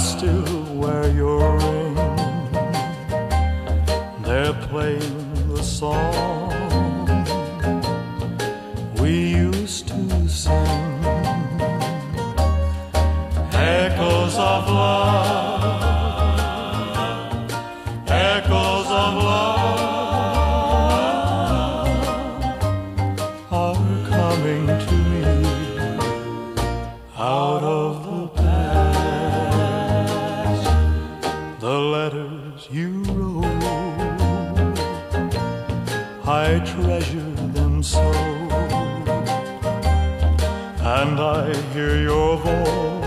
still wear your ring. They're playing the song we used to sing. Echoes of love, echoes of love are coming to me out of the past. The letters you wrote, I treasure them so, and I hear your voice